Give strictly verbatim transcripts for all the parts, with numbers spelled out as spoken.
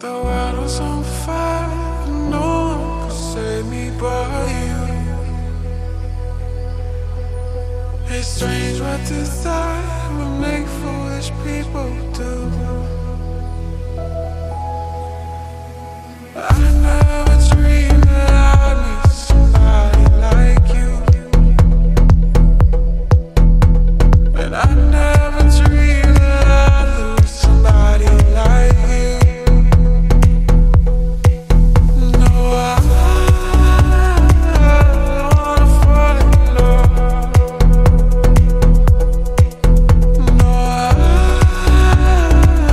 The world was on fire, no one could save me but you. It's strange what desire will make foolish people do. I never dreamed that I'd meet somebody like you, and I never dreamed that I'd lose somebody like you. No, I wanna fall in love. No, I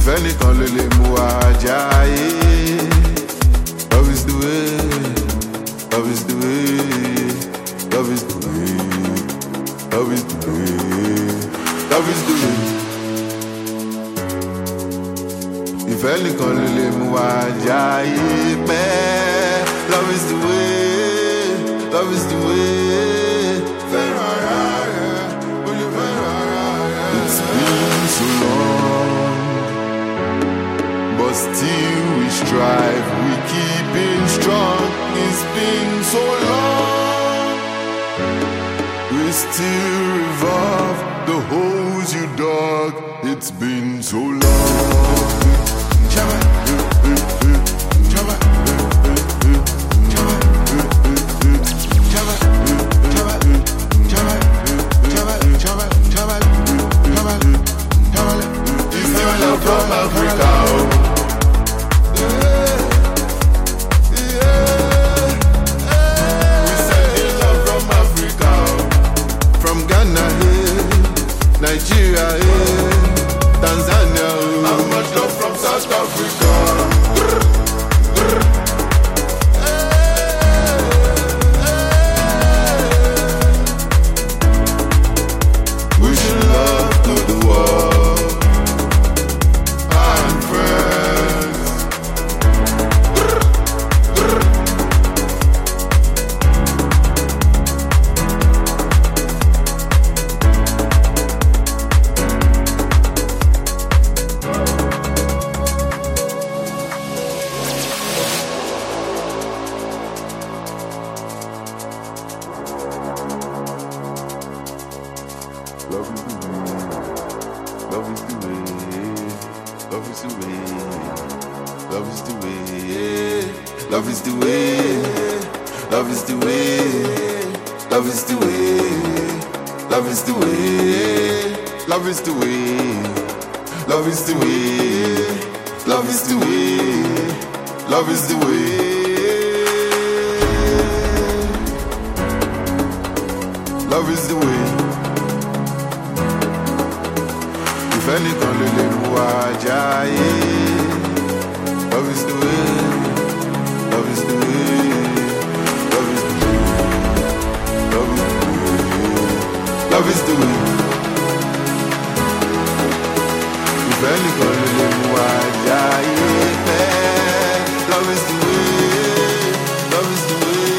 ìfẹ́ nìkan ló lè mú wa jáyé. Love is the way, love is the way, love is the way, love is the way, love is the way. Ìfẹ́ nìkan ló lè mú wa jáyé pẹ́. Love is the way, love is the way. It's been so long, but still we strive, we keeping strong. It's been so long, we still revolve the holes you dug. It's been so long. From Africa, yeah, yeah, we send love from Africa, from Ghana, yeah, Nigeria, yeah, Tanzania, how much love from South Africa. Wishing love to the world. Love is the way, love is the way, love is the way, love is the way, love is the way, love is the way, love is the way, love is the way, love is the way. If anything lè lè mú wa jáyé, love is the way. Love is the way, love is the way, love is the way, love is the way. Ìfẹ́ nìkan ló lè mú wa jáyé pẹ́. Love is the way, love is the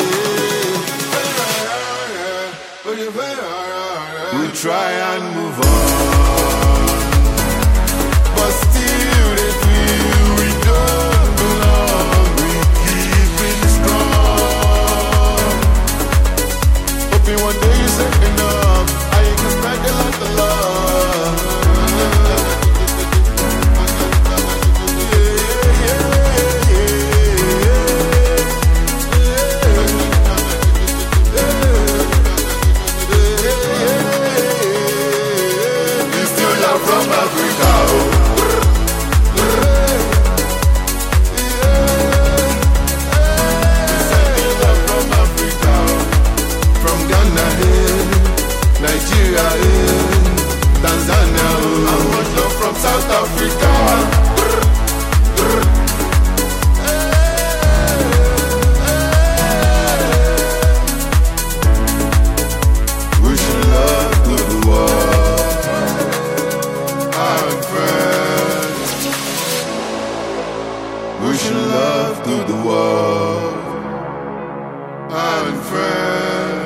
way. We try and move on, but still they feel we don't belong. One day you say enough, how you can spread a lot of love. Yeah, yeah, yeah. We still love from Africa. Nigeria, yeah, Tanzania, how much love from South Africa. Wishing love to the world and friends. Wishing love to the world and friends.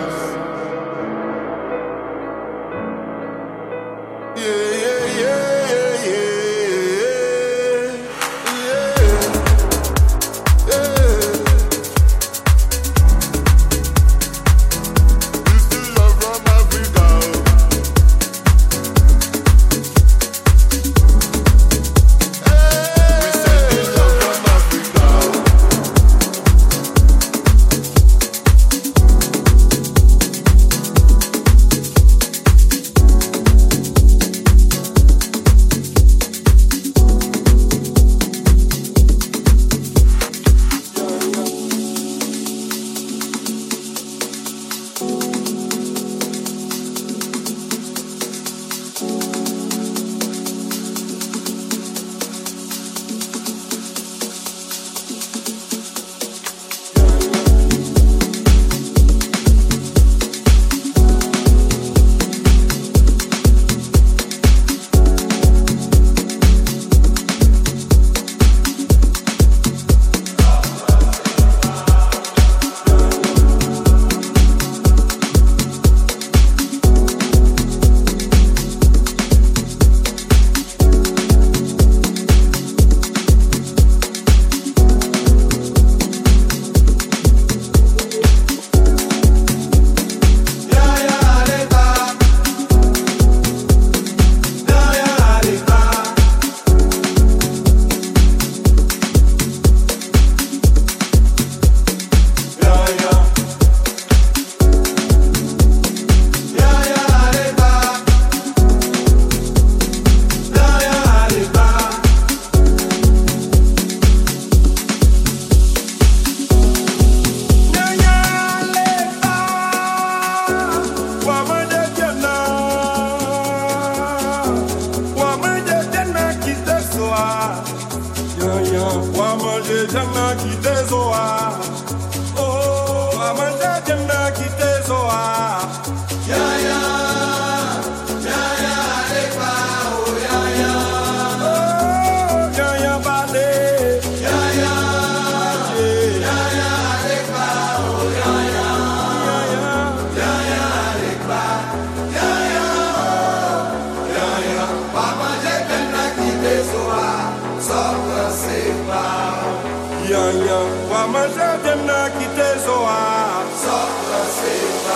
Jana kite zoa. Oh, amanja jana kite zoa. Ya ya, ya ya lepa, oh ya ya. Oh, ya ya bale, ya ya, ya ya lepa, oh ya ya, ya ya, ya ya lepa, ya ya, ya ya. Amanja jana kite zoa, sopra sepa. Ya ya, amanja jana kite zoa, sopra sepa.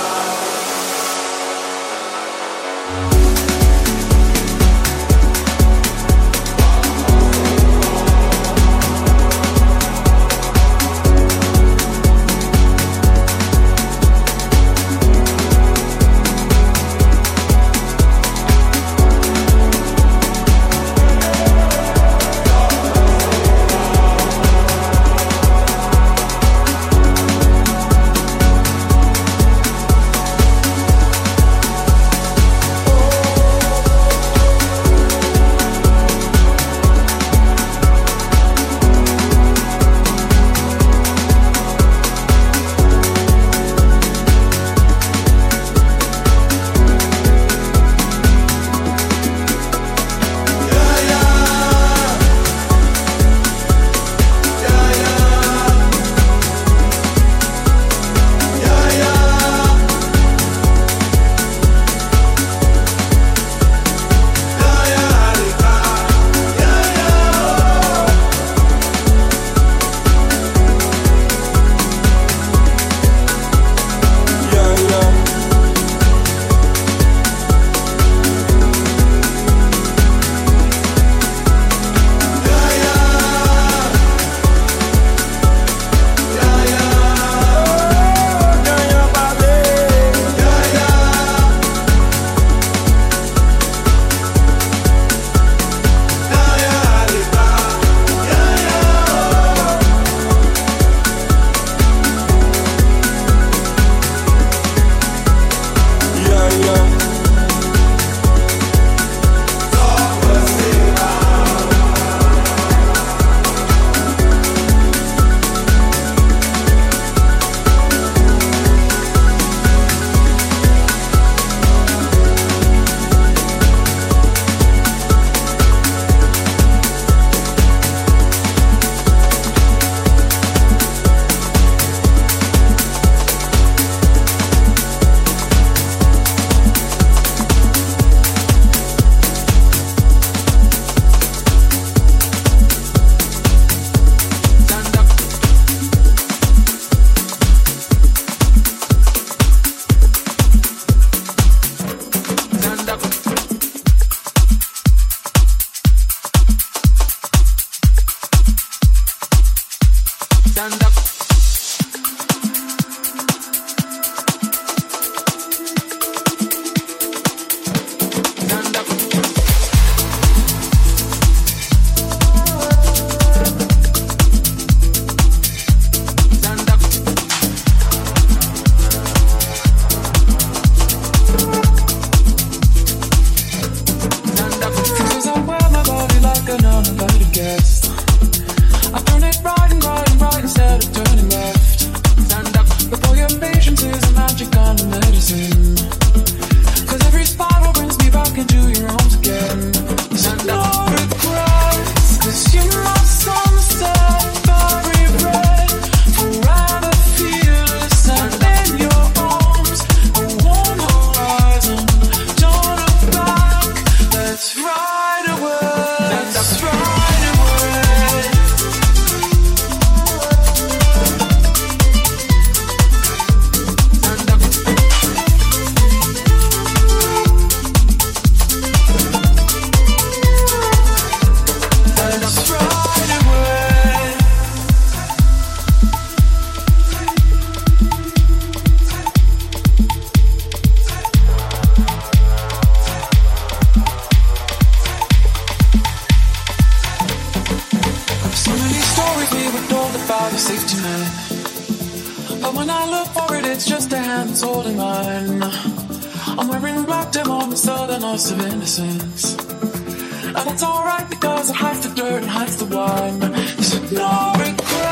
I'm wearing black dim on the southern loss of innocence. And it's alright because it hides the dirt and hides the wine. There's no regret.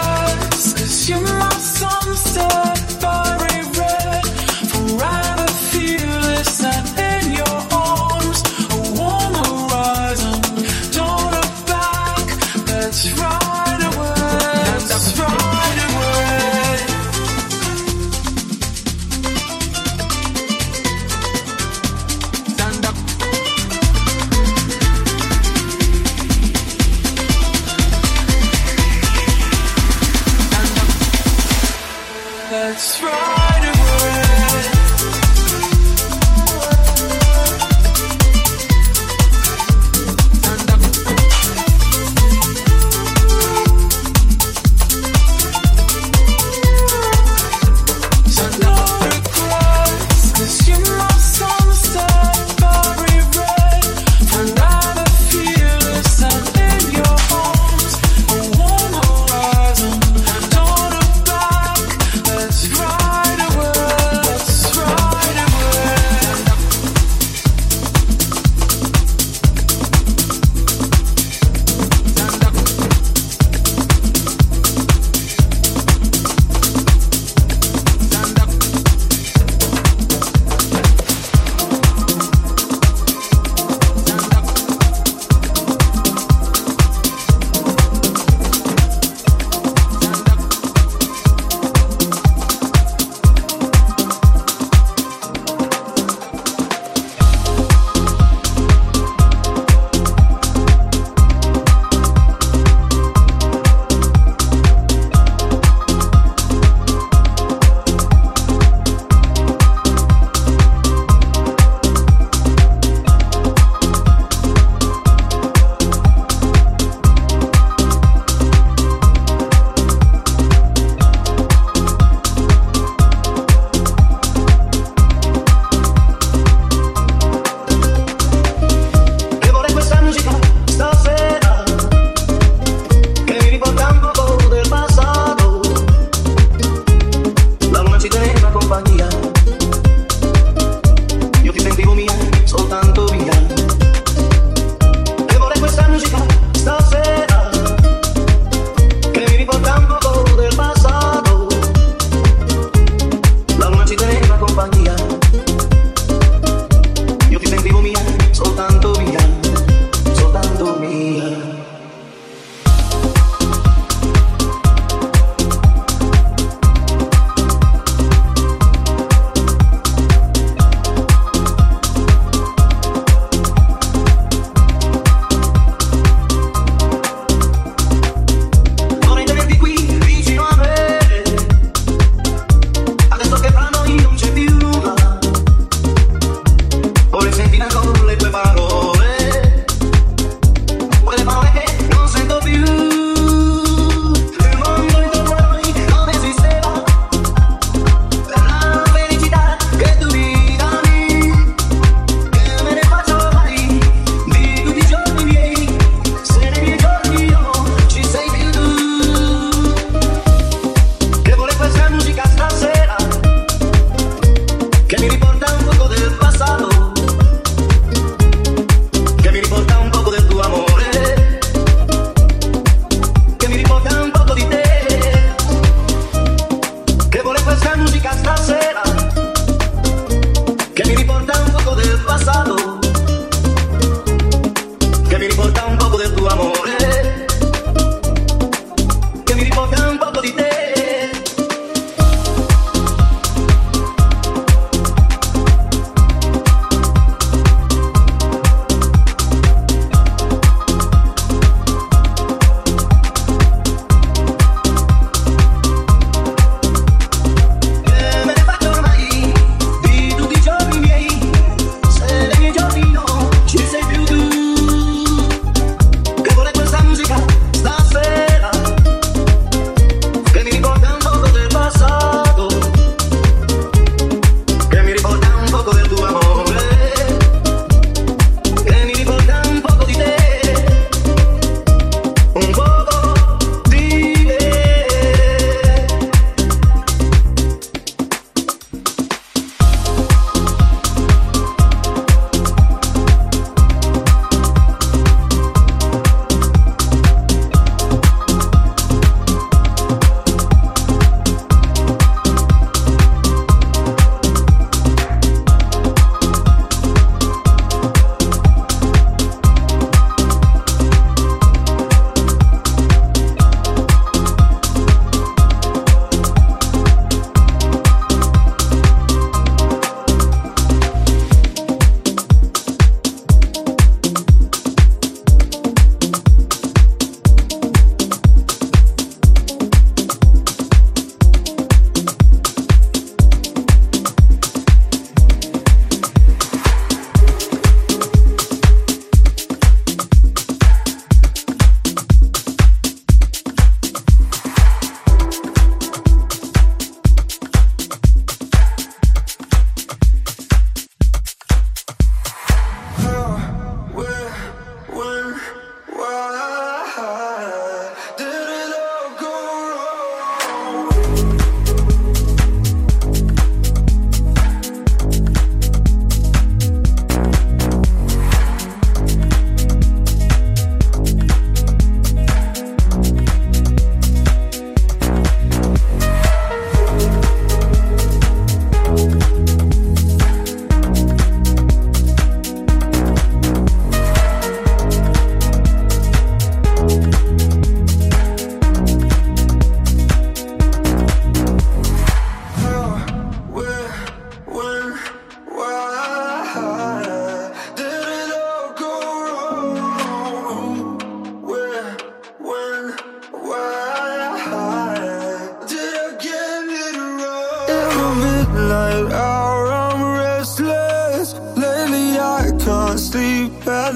you're my sunset, fiery red, forever fearless and in your arms, a warm horizon. Don't look back, let's ride away, let's ride away. Stand up. Let's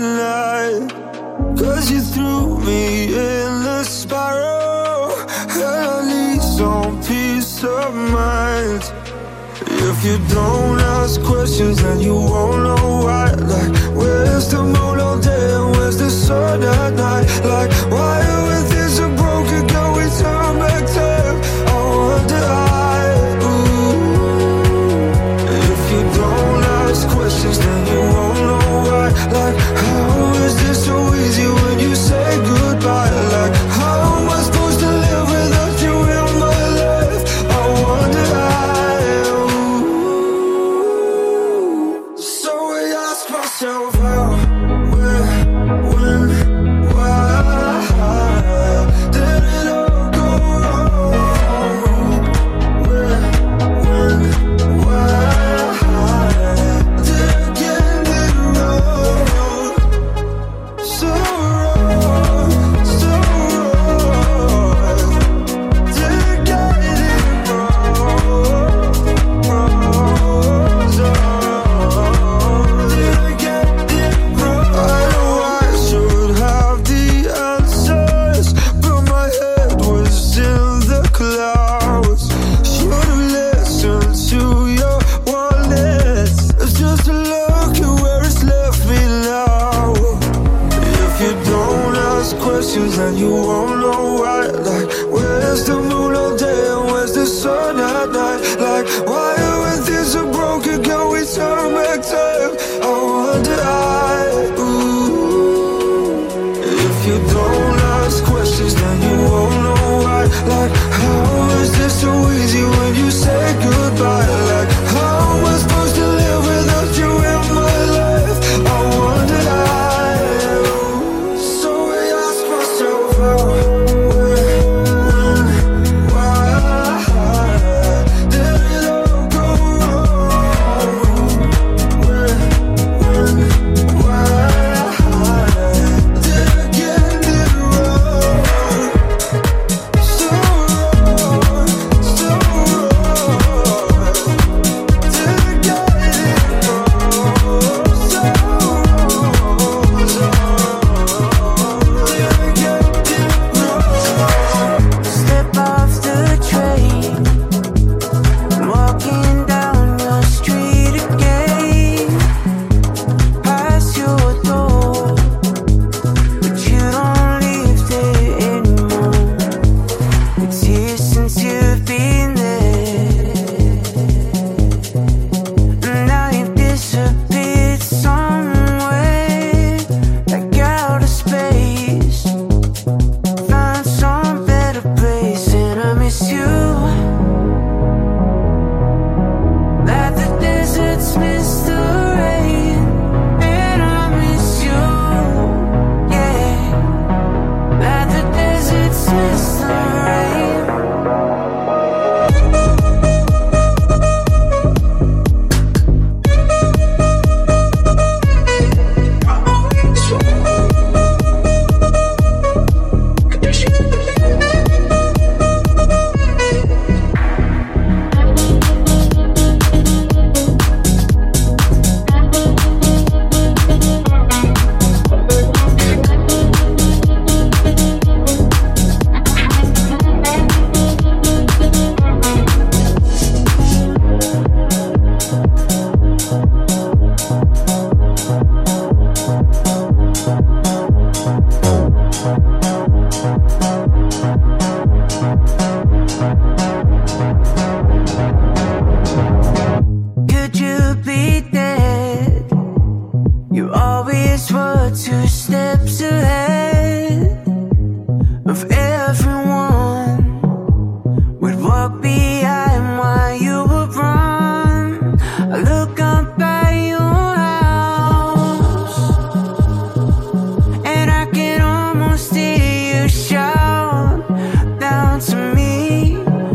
night. Cause you threw me in the spiral, and I need some peace of mind. If you don't ask questions, then you won't know why. Like, where's the moon all day and where's the sun at night? Like, why are we this so broken? Can we turn back time? I wonder why. Ooh. If you don't ask questions, then you won't know why. Like, how is this so easy when you say goodbye? Like, how am I supposed to live without you in my life? I wonder why. So I ask myself how, where, when, why did it all go wrong? Where, when, why did I get it wrong? So wrong, so wrong. Did I get it wrong? Wrong, so did I get it wrong? I know I should have the answers, but my head was in the clouds. Should've listened to your warnings. It's just a look at where it's left me now. If you don't ask questions, then you won't know why. Like, where's the moon all day and where's the sun at night? Like, why are we this so broken? Can we turn back time? I wonder why. Ooh. If you don't ask questions, then you won't know why. Like, how is this so easy when you say goodbye? Like, how am I supposed to live without you in my life? I wonder why. So I ask myself how, where, when, why did it all go wrong? Where, when, why did I get it wrong? So wrong, so wrong. Did I get it wrong? So wrong, so did I get it wrong? Step off the train, walking down your street again, past your door, but you don't live there anymore. It's years since you've been there, and now you've disappeared somewhere, like outer space. Find some better place, and I miss you, like the deserts miss the rain. And I miss you, yeah, like the deserts miss the rain. Could you be dead? You always were two steps ahead of everyone. Would walk behind while you would run. I look up by your house, and I can almost hear you shout down to me.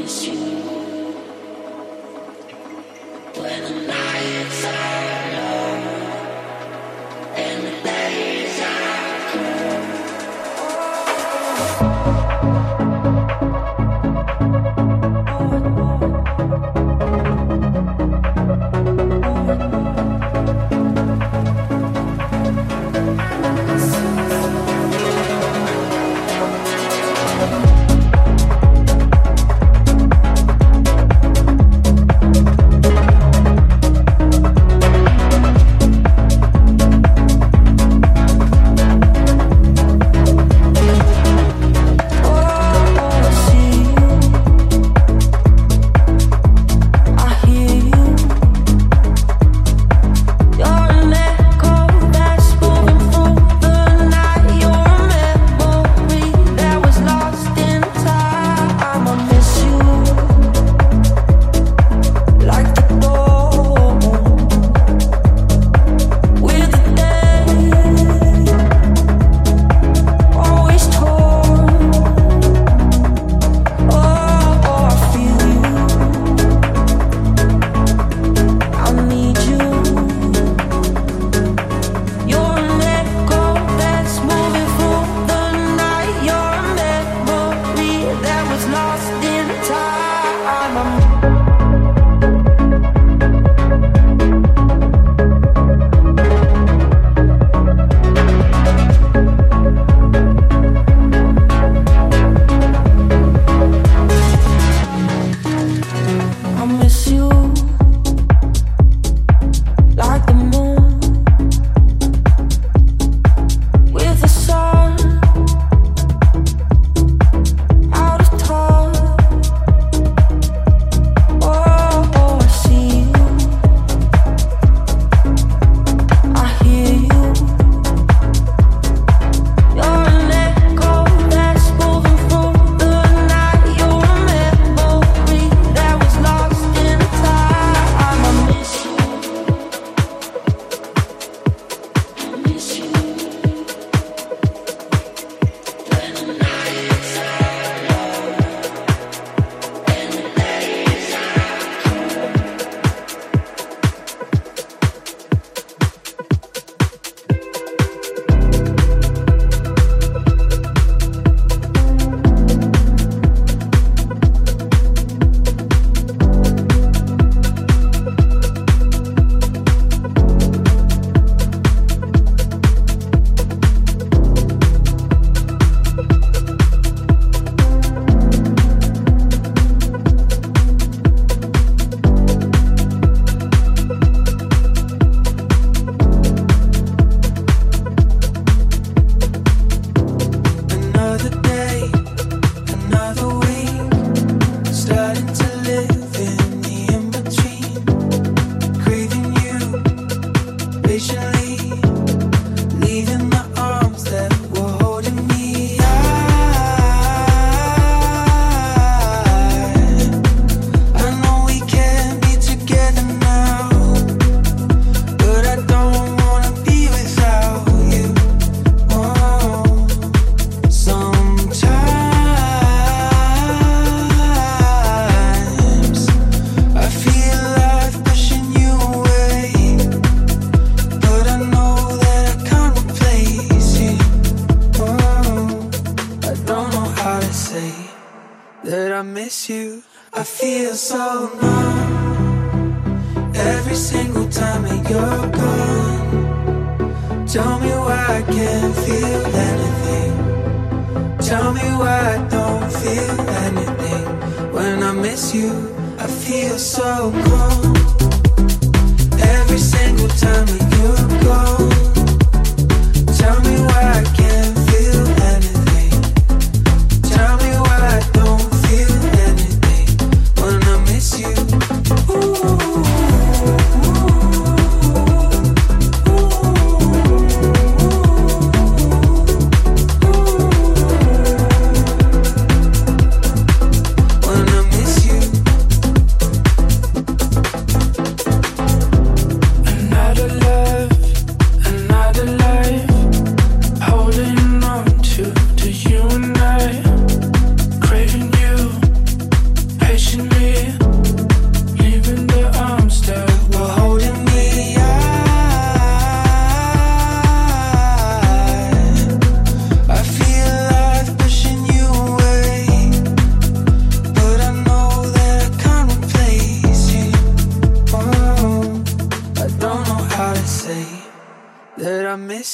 miss you. I feel so numb every single time that you're gone. Tell me why I can't feel anything. Tell me why I don't feel anything. When I miss you, I feel so cold every single time that you're gone. Tell me why I can't feel anything. Tell me why I don't feel anything when I miss you. Ooh.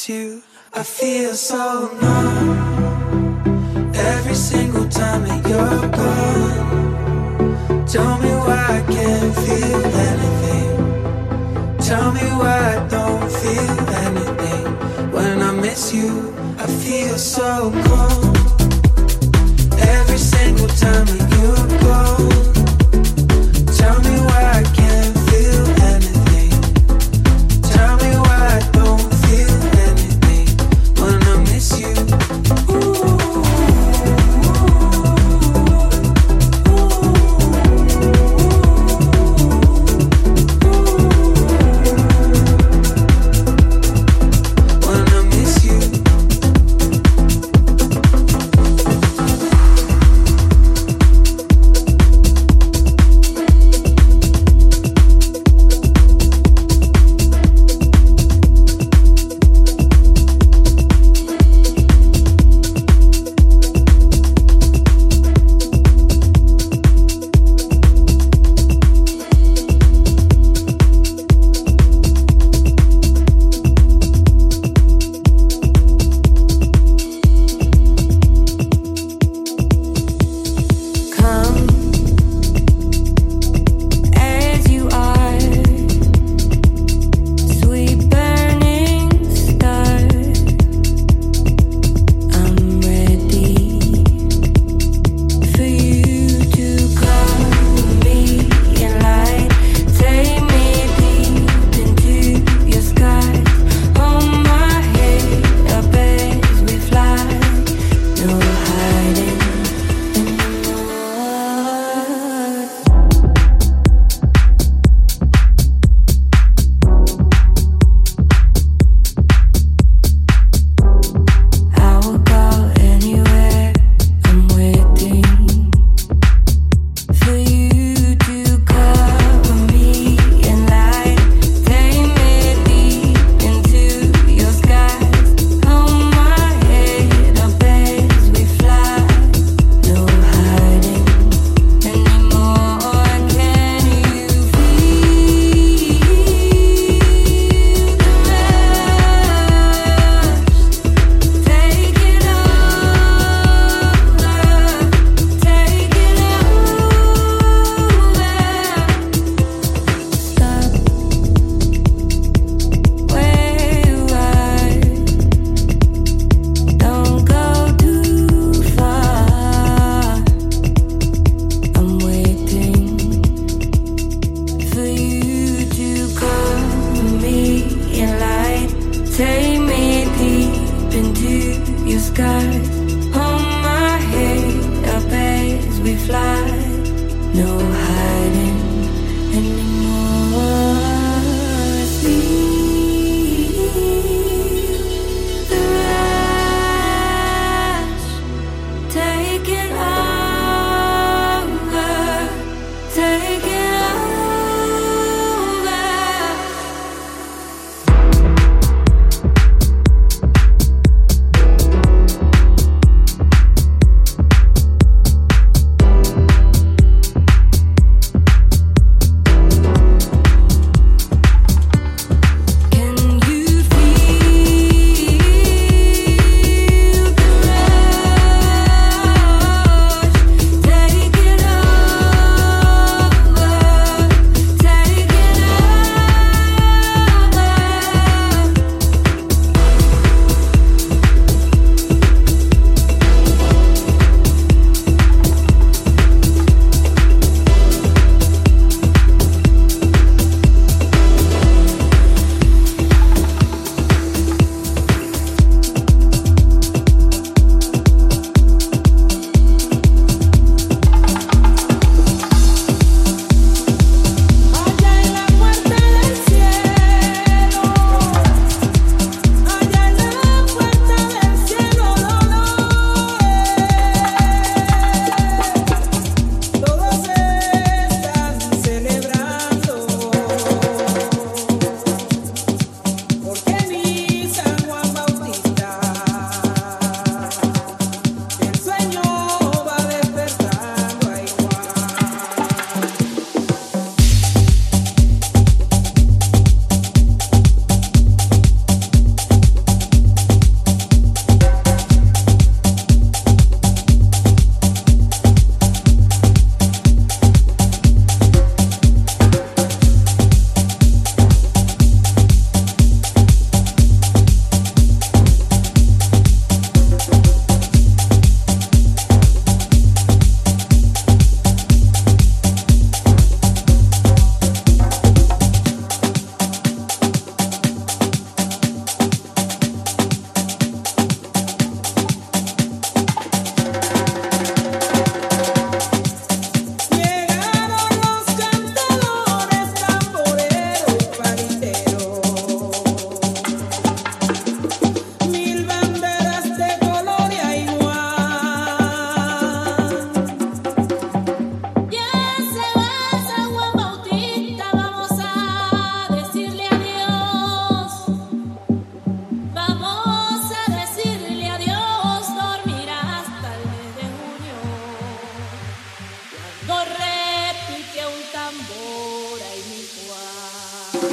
miss you. I feel so numb every single time that you're gone. Tell me why I can't feel anything. Tell me why I don't feel anything. When I miss you, I feel so cold every single time that you're gone. Tell me why I can't feel anything. Tell me why I don't feel anything when I miss you. Ooh.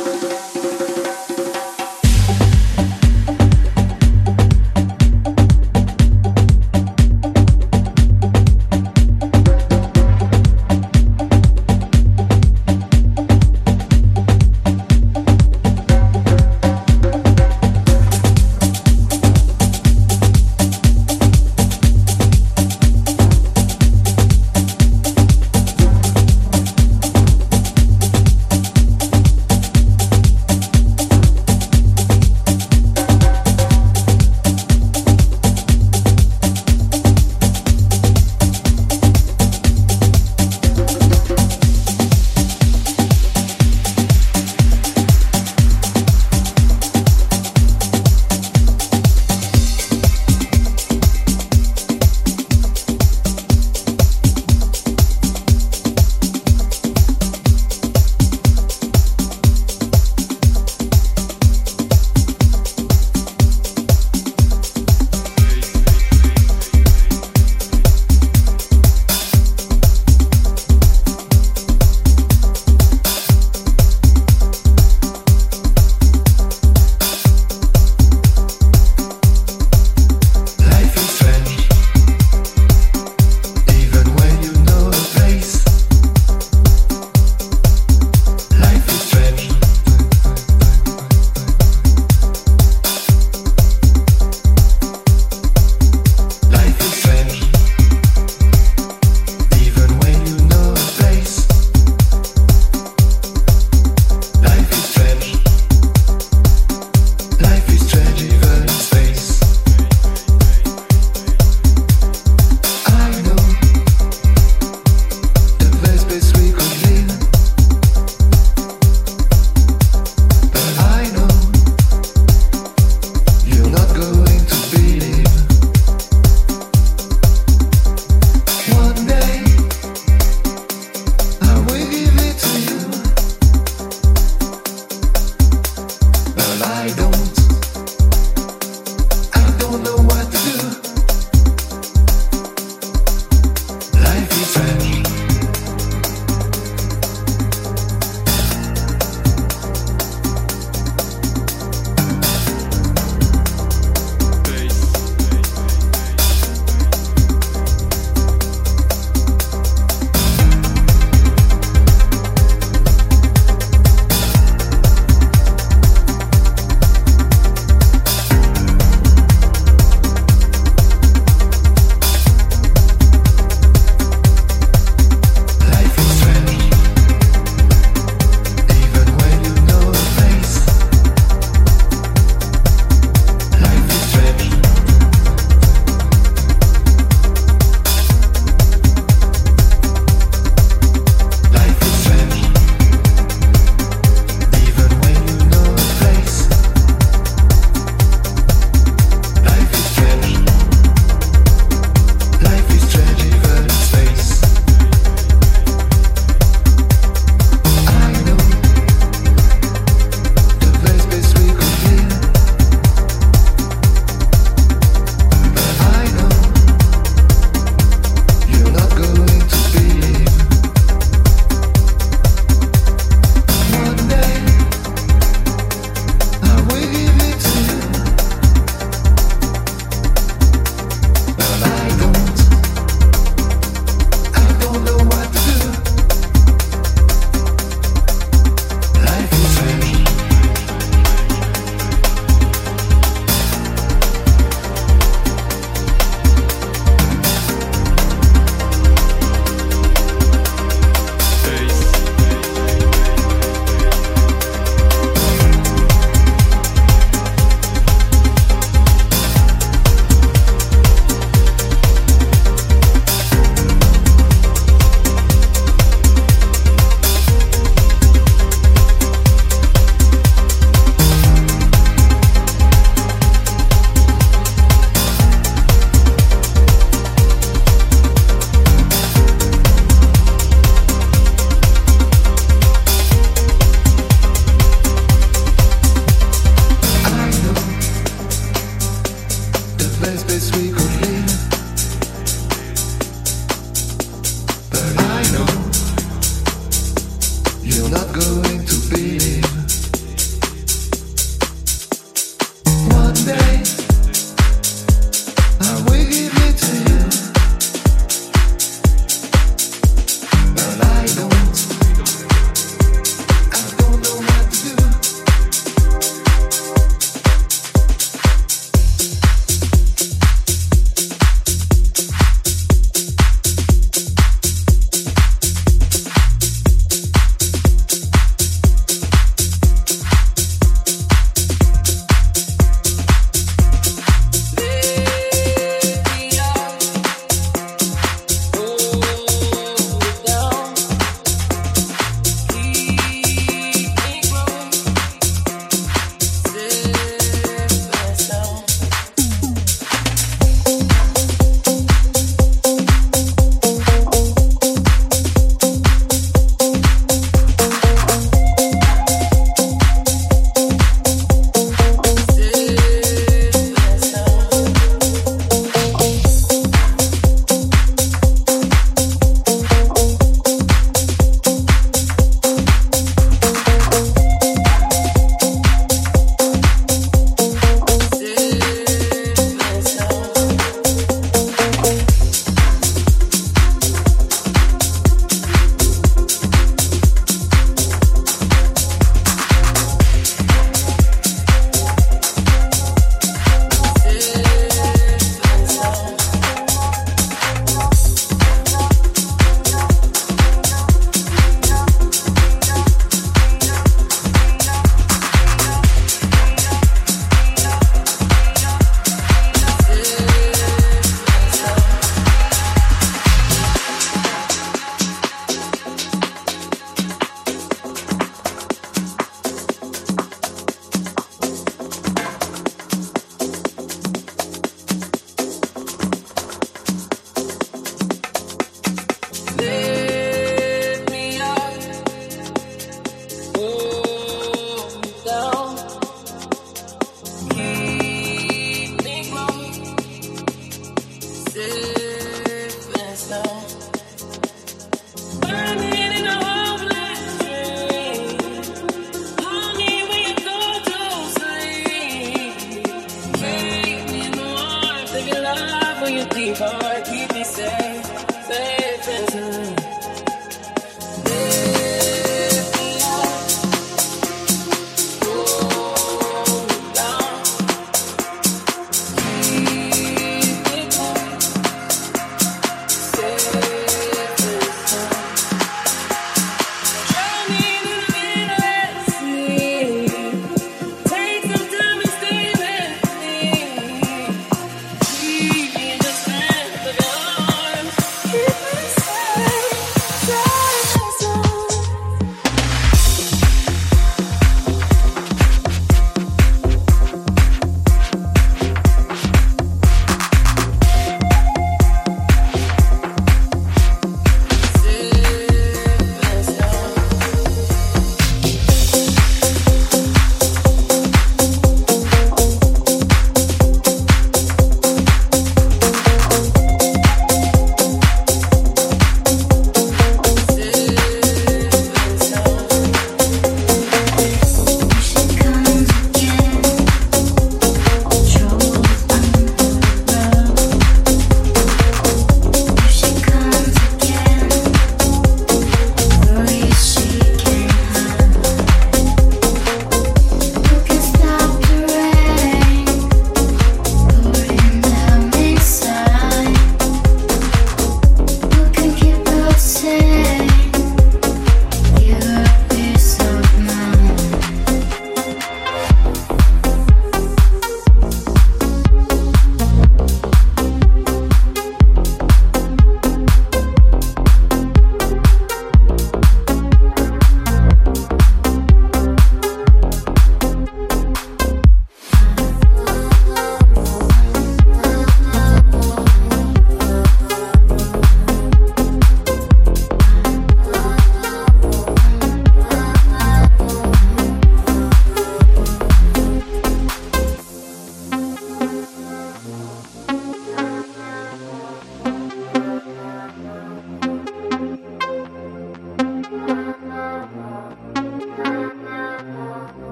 You're not going to believe now.